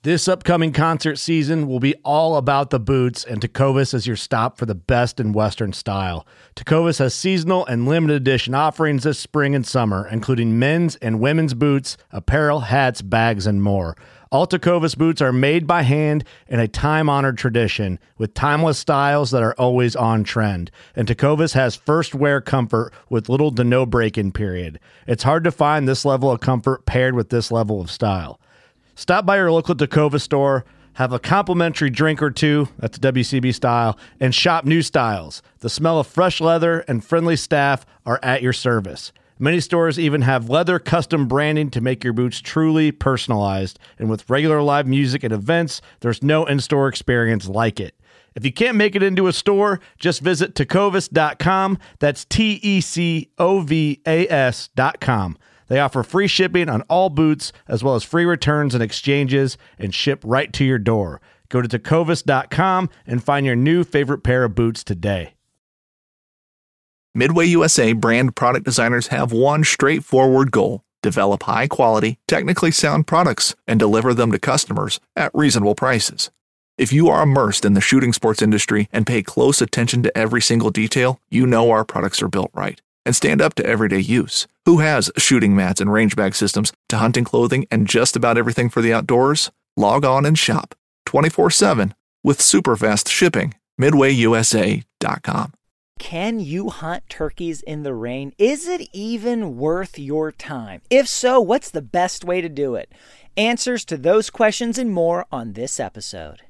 This upcoming concert season will be all about the boots, and Tecovas is your stop for the best in Western style. Tecovas has seasonal and limited edition offerings this spring and summer, including men's and women's boots, apparel, hats, bags, and more. All Tecovas boots are made by hand in a time-honored tradition with timeless styles that are always on trend. And Tecovas has first wear comfort with little to no break-in period. It's hard to find this level of comfort paired with this level of style. Stop by your local Tecovas store, have a complimentary drink or two, that's WCB style, and shop new styles. The smell of fresh leather and friendly staff are at your service. Many stores even have leather custom branding to make your boots truly personalized. And with regular live music and events, there's no in-store experience like it. If you can't make it into a store, just visit tecovas.com. That's TECOVAS.com. They offer free shipping on all boots, as well as free returns and exchanges, and ship right to your door. Go to tecovas.com and find your new favorite pair of boots today. Midway USA brand product designers have one straightforward goal: develop high-quality, technically sound products and deliver them to customers at reasonable prices. If you are immersed in the shooting sports industry and pay close attention to every single detail, you know our products are built right and stand up to everyday use. Who has shooting mats and range bag systems to hunting clothing and just about everything for the outdoors? Log on and shop 24/7 with super fast shipping. MidwayUSA.com. Can you hunt turkeys in the rain? Is it even worth your time? If so, what's the best way to do it? Answers to those questions and more on this episode.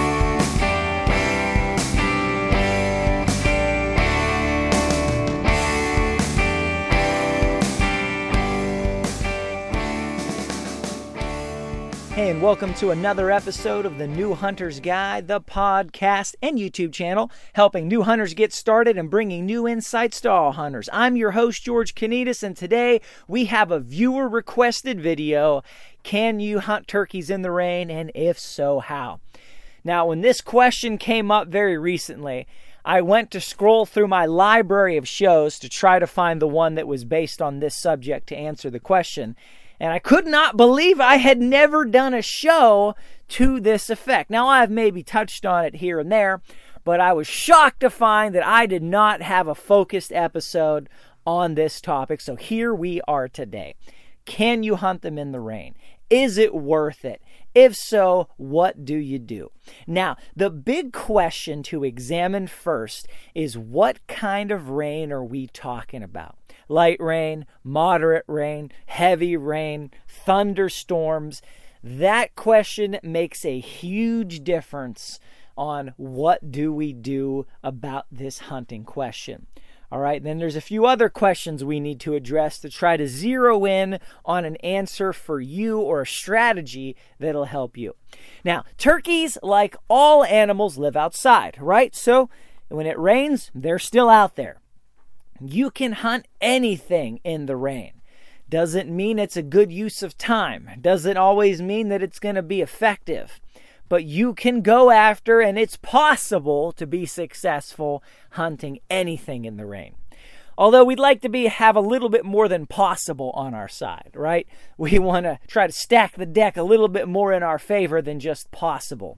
Hey, and welcome to another episode of the New Hunter's Guide, the podcast and YouTube channel, helping new hunters get started and bringing new insights to all hunters. I'm your host, George Kanitas, and today we have a viewer-requested video. Can you hunt turkeys in the rain, and if so, how? Now, when this question came up very recently, I went to scroll through my library of shows to try to find the one that was based on this subject to answer the question. And I could not believe I had never done a show to this effect. Now, I've maybe touched on it here and there, but I was shocked to find that I did not have a focused episode on this topic. So here we are today. Can you hunt them in the rain? Is it worth it? If so, what do you do? Now, the big question to examine first is, what kind of rain are we talking about? Light rain, moderate rain, heavy rain, thunderstorms. That question makes a huge difference on what do we do about this hunting question. All right, then there's a few other questions we need to address to try to zero in on an answer for you or a strategy that'll help you. Now, turkeys, like all animals, live outside, right? So when it rains, they're still out there. You can hunt anything in the rain. Doesn't mean it's a good use of time. Doesn't always mean that it's going to be effective. But you can go after, and it's possible to be successful hunting anything in the rain. Although we'd like to have a little bit more than possible on our side, right? We want to try to stack the deck a little bit more in our favor than just possible.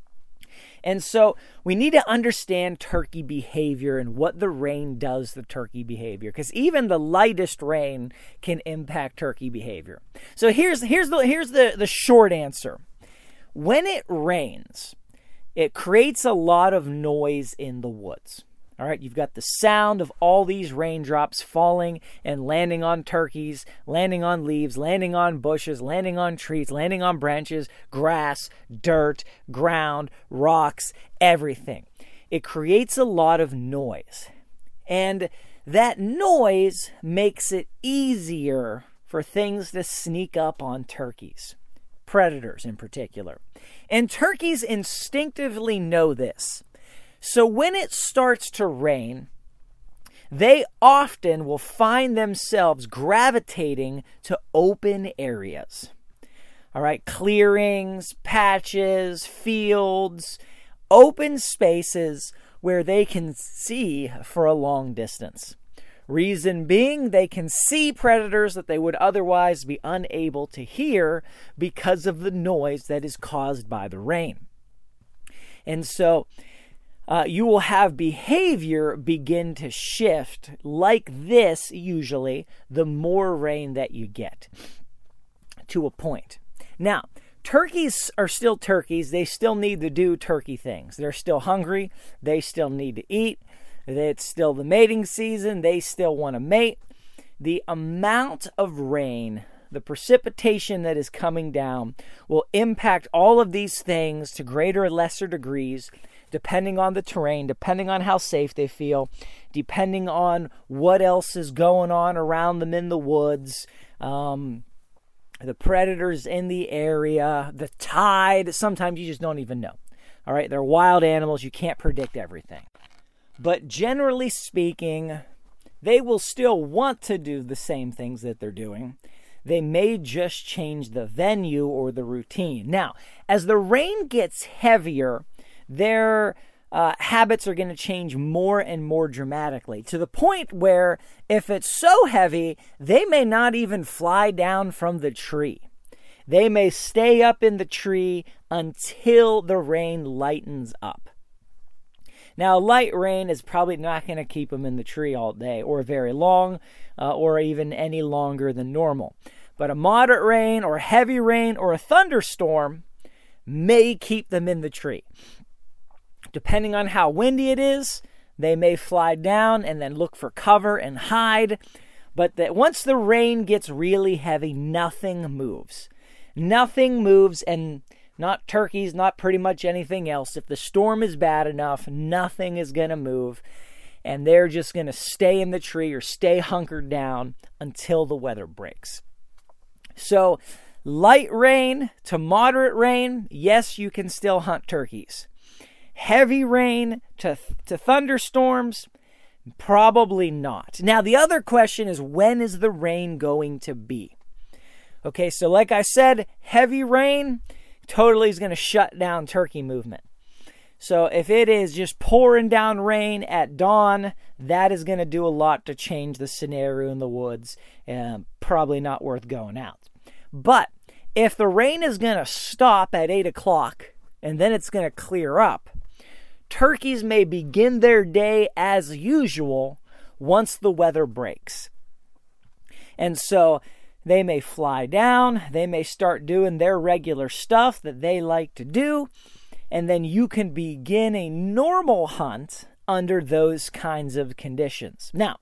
And so we need to understand turkey behavior and what the rain does to turkey behavior, because even the lightest rain can impact turkey behavior. So here's the short answer. When it rains, it creates a lot of noise in the woods. All right, you've got the sound of all these raindrops falling and landing on turkeys, landing on leaves, landing on bushes, landing on trees, landing on branches, grass, dirt, ground, rocks, everything. It creates a lot of noise. And that noise makes it easier for things to sneak up on turkeys, predators in particular. And turkeys instinctively know this. So when it starts to rain, they often will find themselves gravitating to open areas. All right, clearings, patches, fields, open spaces where they can see for a long distance. Reason being, they can see predators that they would otherwise be unable to hear because of the noise that is caused by the rain. And so you will have behavior begin to shift like this, usually, the more rain that you get, to a point. Now, turkeys are still turkeys. They still need to do turkey things. They're still hungry. They still need to eat. It's still the mating season. They still want to mate. The amount of rain, the precipitation that is coming down, will impact all of these things to greater or lesser degrees, depending on the terrain, depending on how safe they feel, depending on what else is going on around them in the woods, the predators in the area, the tide. Sometimes you just don't even know. All right, they're wild animals. You can't predict everything. But generally speaking, they will still want to do the same things that they're doing. They may just change the venue or the routine. Now, as the rain gets heavier, their habits are going to change more and more dramatically, to the point where if it's so heavy, they may not even fly down from the tree. They may stay up in the tree until the rain lightens up. Now, light rain is probably not going to keep them in the tree all day or very long or even any longer than normal. But a moderate rain or heavy rain or a thunderstorm may keep them in the tree. Depending on how windy it is, they may fly down and then look for cover and hide. But that once the rain gets really heavy, nothing moves. Nothing moves, and not turkeys, not pretty much anything else. If the storm is bad enough, nothing is going to move, and they're just going to stay in the tree or stay hunkered down until the weather breaks. So, light rain to moderate rain, yes, you can still hunt turkeys. Heavy rain to thunderstorms, probably not. Now, the other question is, when is the rain going to be? Okay, so like I said, heavy rain totally is going to shut down turkey movement. So if it is just pouring down rain at dawn, that is going to do a lot to change the scenario in the woods. Probably not worth going out. But if the rain is going to stop at 8 o'clock and then it's going to clear up, turkeys may begin their day as usual once the weather breaks. And so they may fly down, they may start doing their regular stuff that they like to do, and then you can begin a normal hunt under those kinds of conditions. Now,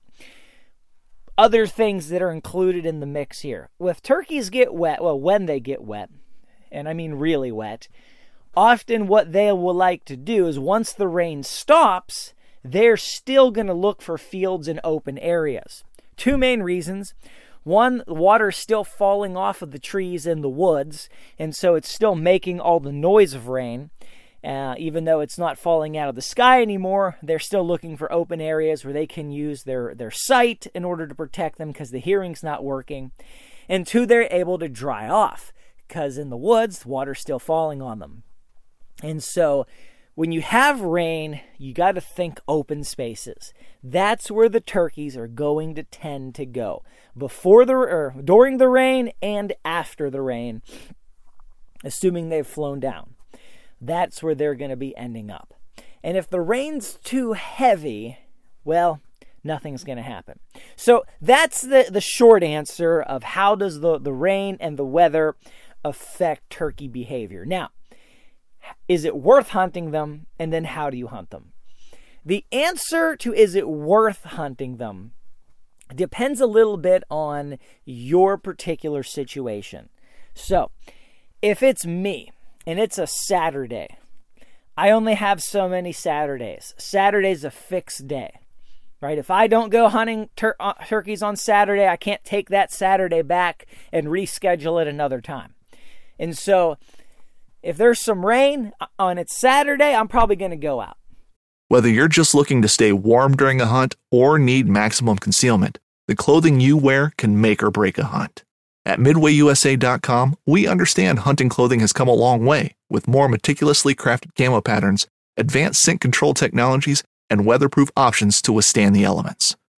other things that are included in the mix here. If turkeys get wet, well, when they get wet, and I mean really wet, often what they will like to do is once the rain stops, they're still going to look for fields and open areas. Two main reasons. One, the water is still falling off of the trees in the woods, and so it's still making all the noise of rain. Even though it's not falling out of the sky anymore, they're still looking for open areas where they can use their sight in order to protect them because the hearing's not working. And two, they're able to dry off because in the woods, the water's still falling on them. And so when you have rain, you got to think open spaces. That's where the turkeys are going to tend to go. During the rain and after the rain, assuming they've flown down. That's where they're going to be ending up. And if the rain's too heavy, well, nothing's going to happen. So that's the short answer of how does the rain and the weather affect turkey behavior. Now, is it worth hunting them? And then how do you hunt them? The answer to is it worth hunting them depends a little bit on your particular situation. So, if it's me and it's a Saturday, I only have so many Saturdays. Saturday's a fixed day, right? If I don't go hunting turkeys on Saturday, I can't take that Saturday back and reschedule it another time. And so, if there's some rain on its Saturday, I'm probably going to go out. Whether you're just looking to stay warm during a hunt or need maximum concealment, the clothing you wear can make or break a hunt. At MidwayUSA.com, we understand hunting clothing has come a long way with more meticulously crafted camo patterns, advanced scent control technologies, and weatherproof options to withstand the elements.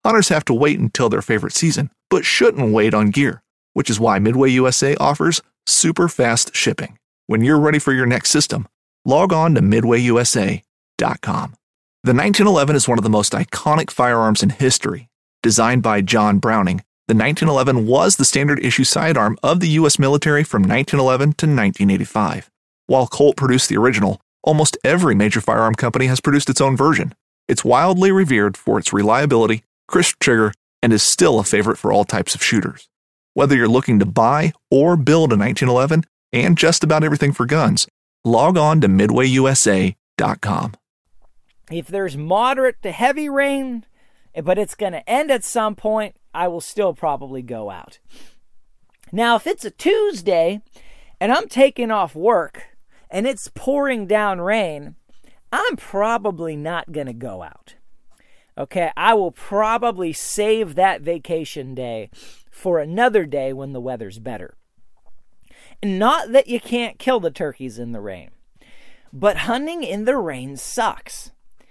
Hunters have to wait until their favorite season, but shouldn't wait on gear, which is why Midway USA offers super fast shipping. When you're ready for your next system, log on to midwayusa.com. The 1911 is one of the most iconic firearms in history. Designed by John Browning, the 1911 was the standard issue sidearm of the U.S. military from 1911 to 1985. While Colt produced the original, almost every major firearm company has produced its own version. It's wildly revered for its reliability, crisp trigger, and is still a favorite for all types of shooters. Whether you're looking to buy or build a 1911 and just about everything for guns, log on to midwayusa.com. If there's moderate to heavy rain, but it's going to end at some point, I will still probably go out. Now, if it's a Tuesday and I'm taking off work and it's pouring down rain, I'm probably not going to go out. Okay, I will probably save that vacation day for another day when the weather's better. And not that you can't kill the turkeys in the rain, but hunting in the rain sucks.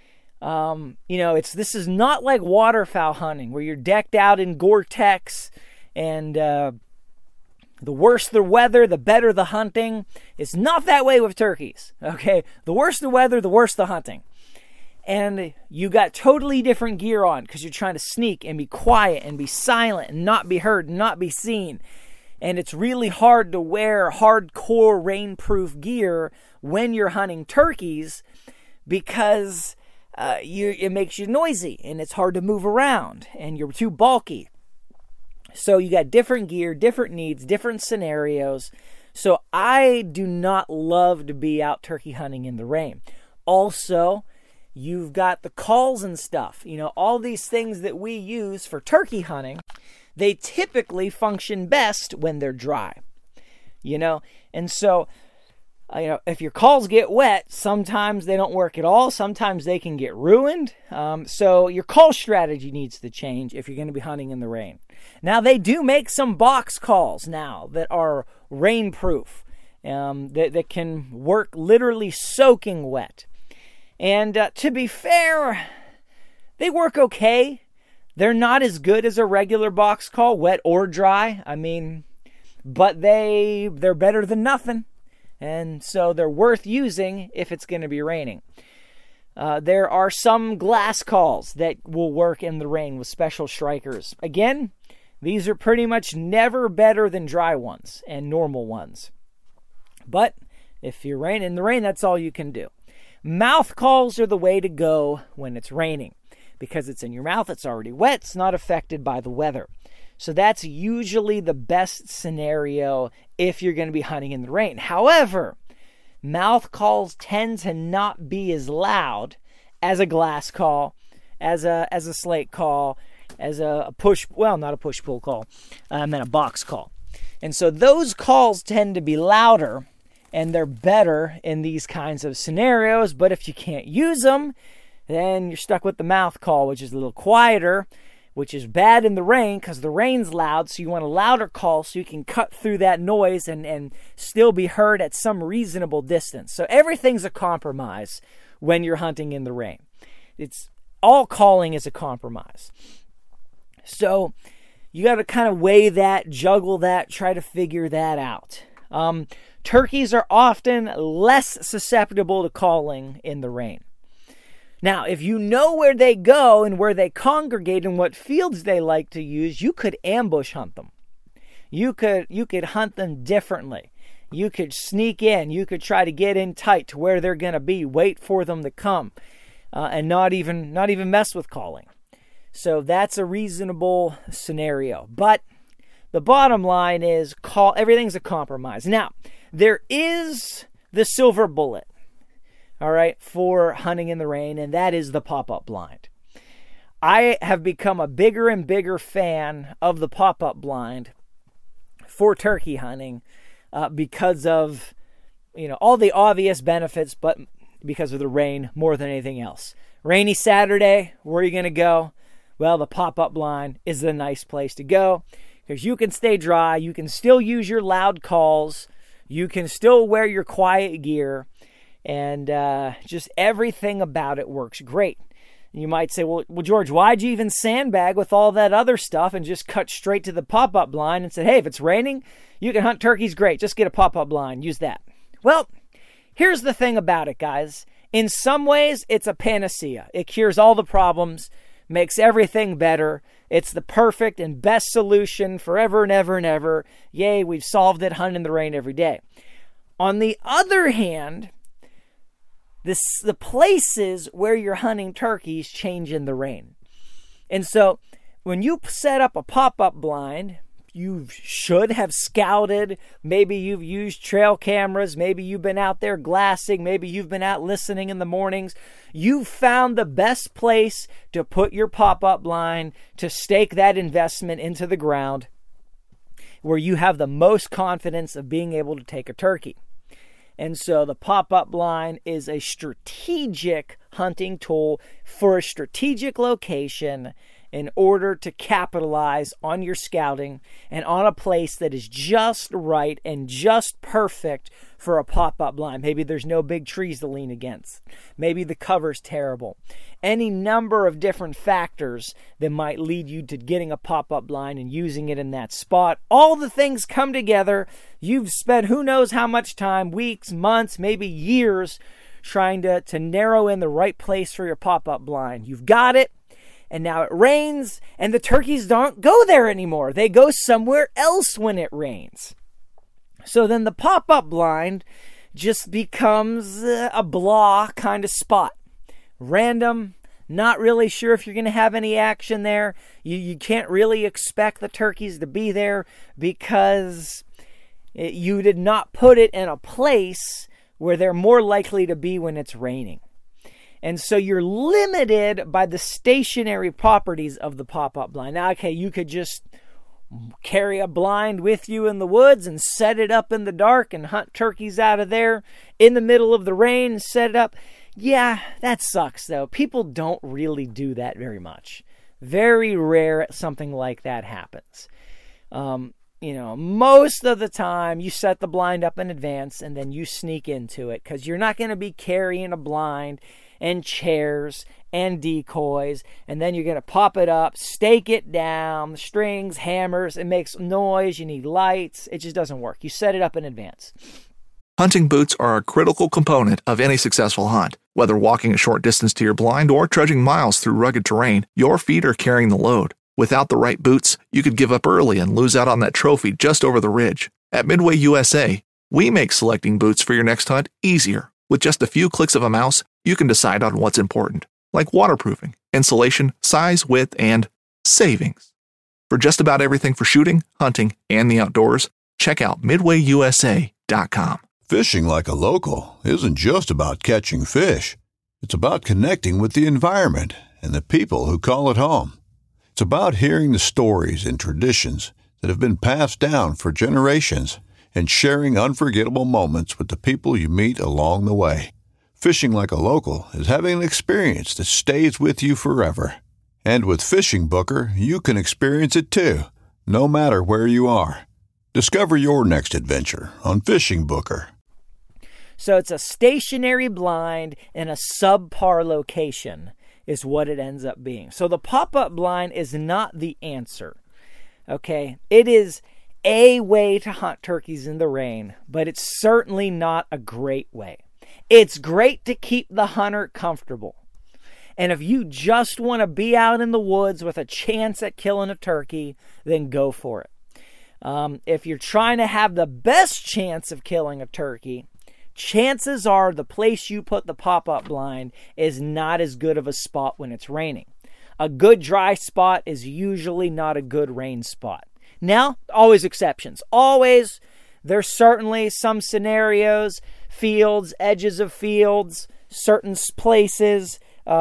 This is not like waterfowl hunting where you're decked out in Gore-Tex and the worse the weather, the better the hunting. It's not that way with turkeys, okay? The worse the weather, the worse the hunting. And you got totally different gear on because you're trying to sneak and be quiet and be silent and not be heard and not be seen. And it's really hard to wear hardcore rainproof gear when you're hunting turkeys because it makes you noisy and it's hard to move around and you're too bulky. So you got different gear, different needs, different scenarios. So I do not love to be out turkey hunting in the rain. Also, you've got the calls and stuff. All these things that we use for turkey hunting, they typically function best when they're dry. And so if your calls get wet, sometimes they don't work at all. Sometimes they can get ruined. So your call strategy needs to change if you're going to be hunting in the rain. Now, they do make some box calls now that are rainproof, that can work literally soaking wet. And to be fair, they work okay. They're not as good as a regular box call, wet or dry. But they're better than nothing. And so they're worth using if it's going to be raining. There are some glass calls that will work in the rain with special strikers. Again, these are pretty much never better than dry ones and normal ones. But if you're in the rain, that's all you can do. Mouth calls are the way to go when it's raining because it's in your mouth, it's already wet, it's not affected by the weather. So that's usually the best scenario if you're going to be hunting in the rain. However, mouth calls tend to not be as loud as a glass call, as a slate call, as a not a push-pull call, and a box call. And so those calls tend to be louder, and they're better in these kinds of scenarios. But if you can't use them, then you're stuck with the mouth call, which is a little quieter, which is bad in the rain because the rain's loud, so you want a louder call so you can cut through that noise and still be heard at some reasonable distance. So everything's a compromise when you're hunting in the rain. It's all calling is a compromise. So you got to kind of weigh that, juggle that, try to figure that out. Turkeys are often less susceptible to calling in the rain. Now, if you know where they go and where they congregate and what fields they like to use, you could ambush hunt them. You could hunt them differently. You could sneak in. You could try to get in tight to where they're going to be, wait for them to come, and not even mess with calling. So that's a reasonable scenario. But the bottom line is everything's a compromise. Now, there is the silver bullet. All right, for hunting in the rain, and that is the pop-up blind. I have become a bigger and bigger fan of the pop-up blind for turkey hunting because of, all the obvious benefits, but because of the rain more than anything else. Rainy Saturday, where are you going to go? Well, the pop-up blind is the nice place to go because you can stay dry, you can still use your loud calls, you can still wear your quiet gear, and just everything about it works great. You might say, well, George, why'd you even sandbag with all that other stuff and just cut straight to the pop-up blind and said, hey, if it's raining, you can hunt turkeys, great. Just get a pop-up blind. Use that. Well, here's the thing about it, guys. In some ways, it's a panacea. It cures all the problems, makes everything better. It's the perfect and best solution forever and ever and ever. Yay, we've solved it, hunt in the rain every day. On the other hand, the places where you're hunting turkeys change in the rain. And so when you set up a pop-up blind, you should have scouted. Maybe you've used trail cameras. Maybe you've been out there glassing. Maybe you've been out listening in the mornings. You've found the best place to put your pop-up blind, to stake that investment into the ground where you have the most confidence of being able to take a turkey. And so the pop-up blind is a strategic hunting tool for a strategic location in order to capitalize on your scouting and on a place that is just right and just perfect for a pop-up blind. Maybe there's no big trees to lean against. Maybe the cover's terrible. Any number of different factors that might lead you to getting a pop-up blind and using it in that spot. All the things come together. You've spent who knows how much time, weeks, months, maybe years, trying to narrow in the right place for your pop-up blind. You've got it. And now it rains, and the turkeys don't go there anymore. They go somewhere else when it rains. So then the pop-up blind just becomes a blah kind of spot. Random, not really sure if you're going to have any action there. You can't really expect the turkeys to be there because you did not put it in a place where they're more likely to be when it's raining. And so you're limited by the stationary properties of the pop-up blind. Now, okay, you could just carry a blind with you in the woods and set it up in the dark and hunt turkeys out of there in the middle of the rain and set it up. Yeah, that sucks, though. People don't really do that very much. Very rare something like that happens. Most of the time you set the blind up in advance and then you sneak into it because you're not going to be carrying a blind and chairs and decoys, and then you're going to pop it up, stake it down, strings, hammers, it makes noise, you need lights, it just doesn't work. You set it up in advance. Hunting boots are a critical component of any successful hunt. Whether walking a short distance to your blind or trudging miles through rugged terrain, your feet are carrying the load. Without the right boots, you could give up early and lose out on that trophy just over the ridge. At Midway USA, we make selecting boots for your next hunt easier. With just a few clicks of a mouse, you can decide on what's important, like waterproofing, insulation, size, width, and savings. For just about everything for shooting, hunting, and the outdoors, check out MidwayUSA.com. Fishing like a local isn't just about catching fish. It's about connecting with the environment and the people who call it home. It's about hearing the stories and traditions that have been passed down for generations and sharing unforgettable moments with the people you meet along the way. Fishing like a local is having an experience that stays with you forever. And with Fishing Booker, you can experience it too, no matter where you are. Discover your next adventure on Fishing Booker. So it's a stationary blind in a subpar location is what it ends up being. So the pop-up blind is not the answer. Okay? It is a way to hunt turkeys in the rain, but it's certainly not a great way. It's great to keep the hunter comfortable. And if you just want to be out in the woods with a chance at killing a turkey, then go for it. If you're trying to have the best chance of killing a turkey, chances are the place you put the pop-up blind is not as good of a spot when it's raining. A good dry spot is usually not a good rain spot. Now, always exceptions. Always, there's certainly some scenarios, fields, edges of fields, certain places,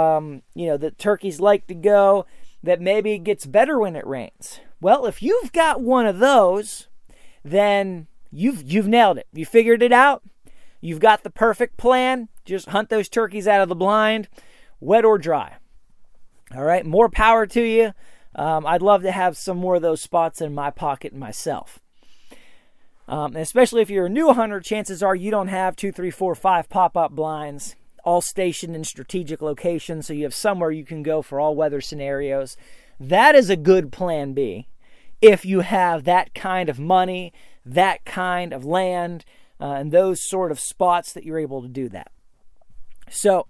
that turkeys like to go that maybe it gets better when it rains. Well, if you've got one of those, then you've nailed it. You figured it out. You've got the perfect plan. Just hunt those turkeys out of the blind, wet or dry. All right, more power to you. I'd love to have some more of those spots in my pocket myself. Especially if you're a new hunter, chances are you don't have 2, 3, 4, 5 pop-up blinds all stationed in strategic locations, so you have somewhere you can go for all weather scenarios. That is a good plan B if you have that kind of money, that kind of land, and those sort of spots that you're able to do that. So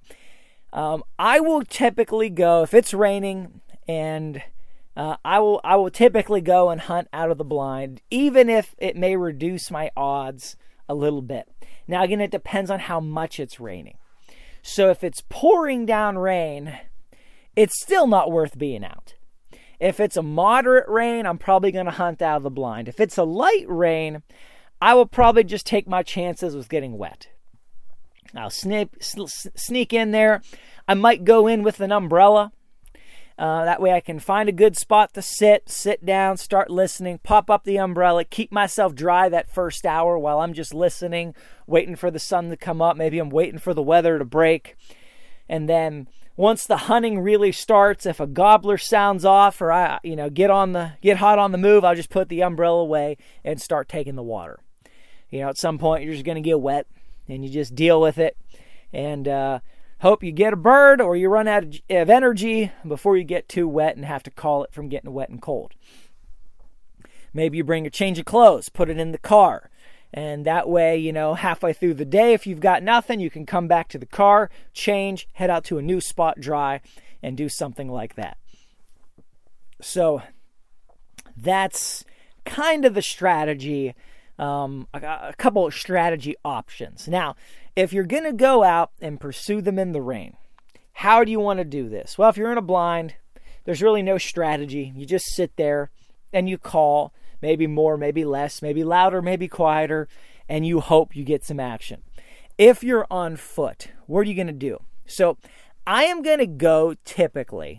I will typically go, if it's raining, and I will typically go and hunt out of the blind, even if it may reduce my odds a little bit. Now, again, it depends on how much it's raining. So if it's pouring down rain, it's still not worth being out. If it's a moderate rain, I'm probably going to hunt out of the blind. If it's a light rain, I will probably just take my chances with getting wet. I'll sneak in there. I might go in with an umbrella. That way I can find a good spot to sit down, start listening, pop up the umbrella, keep myself dry that first hour while I'm just listening, waiting for the sun to come up. Maybe I'm waiting for the weather to break. And then once the hunting really starts, if a gobbler sounds off or I get hot on the move, I'll just put the umbrella away and start taking the water. At some point you're just going to get wet and you just deal with it and hope you get a bird or you run out of energy before you get too wet and have to call it from getting wet and cold. Maybe you bring a change of clothes, put it in the car. And that way, halfway through the day, if you've got nothing, you can come back to the car, change, head out to a new spot dry, and do something like that. So that's kind of the strategy, a couple of strategy options. Now, if you're going to go out and pursue them in the rain, how do you want to do this? Well, if you're in a blind, there's really no strategy. You just sit there and you call. Maybe more, maybe less, maybe louder, maybe quieter, and you hope you get some action. If you're on foot, what are you going to do? So I am going to go typically,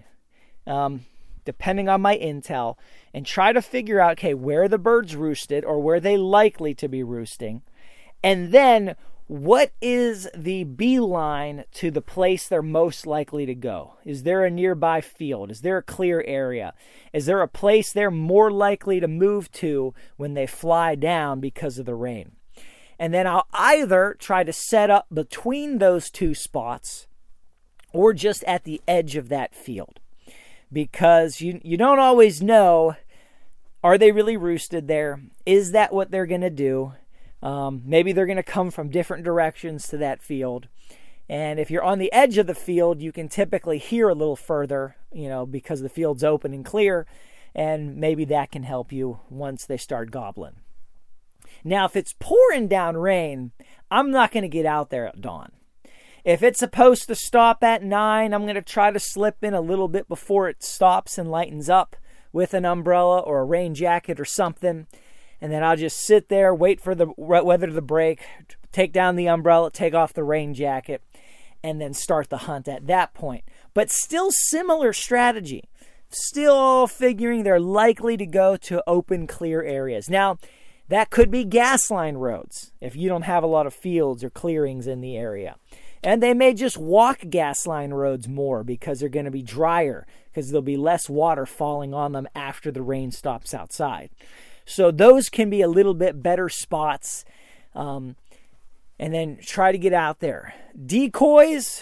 depending on my intel, and try to figure out, where the birds roosted or where they likely to be roosting, and then what is the beeline to the place they're most likely to go? Is there a nearby field? Is there a clear area? Is there a place they're more likely to move to when they fly down because of the rain? And then I'll either try to set up between those two spots or just at the edge of that field. Because you don't always know, are they really roosted there? Is that what they're going to do? Maybe they're going to come from different directions to that field. And if you're on the edge of the field, you can typically hear a little further, because the field's open and clear. And maybe that can help you once they start gobbling. Now, if it's pouring down rain, I'm not going to get out there at dawn. If it's supposed to stop at 9, I'm going to try to slip in a little bit before it stops and lightens up with an umbrella or a rain jacket or something. And then I'll just sit there, wait for the weather to break, take down the umbrella, take off the rain jacket, and then start the hunt at that point. But still similar strategy. Still figuring they're likely to go to open, clear areas. Now, that could be gas line roads if you don't have a lot of fields or clearings in the area. And they may just walk gas line roads more because they're going to be drier because there'll be less water falling on them after the rain stops outside. So those can be a little bit better spots. And then try to get out there. Decoys,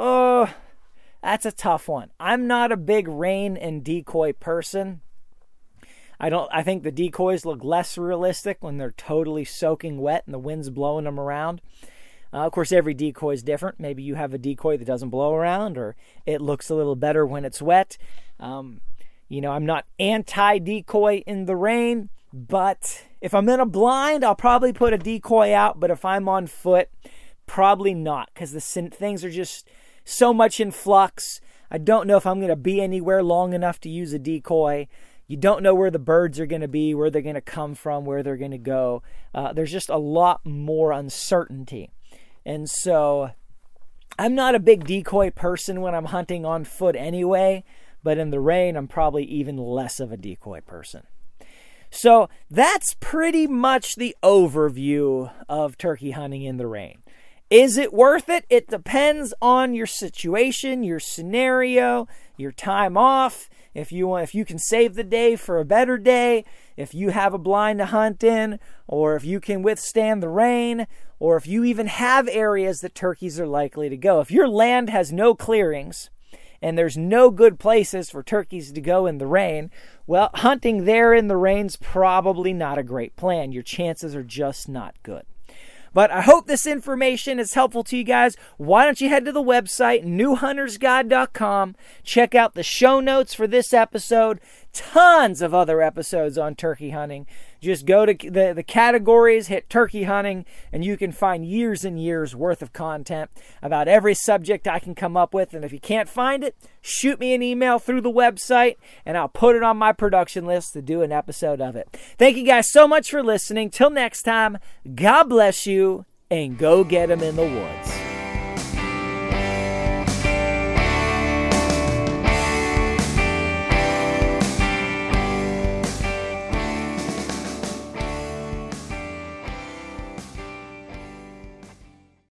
that's a tough one. I'm not a big rain and decoy person. I think the decoys look less realistic when they're totally soaking wet and the wind's blowing them around. Of course, every decoy is different. Maybe you have a decoy that doesn't blow around, or it looks a little better when it's wet. I'm not anti-decoy in the rain. But if I'm in a blind, I'll probably put a decoy out. But if I'm on foot, probably not, because the things are just so much in flux. I don't know if I'm going to be anywhere long enough to use a decoy. You don't know where the birds are going to be, where they're going to come from, where they're going to go. There's just a lot more uncertainty. And so I'm not a big decoy person when I'm hunting on foot anyway. But in the rain, I'm probably even less of a decoy person. So that's pretty much the overview of turkey hunting in the rain. Is it worth it? It depends on your situation, your scenario, your time off, if you can save the day for a better day, if you have a blind to hunt in, or if you can withstand the rain, or if you even have areas that turkeys are likely to go. If your land has no clearings and there's no good places for turkeys to go in the rain, well, hunting there in the rain's probably not a great plan. Your chances are just not good. But I hope this information is helpful to you guys. Why don't you head to the website, newhuntersguide.com. Check out the show notes for this episode. Tons of other episodes on turkey hunting. Just go to the categories, hit turkey hunting, and you can find years and years worth of content about every subject I can come up with. And if you can't find it, shoot me an email through the website, and I'll put it on my production list to do an episode of it. Thank you guys so much for listening. Till next time, God bless you, and go get 'em in the woods.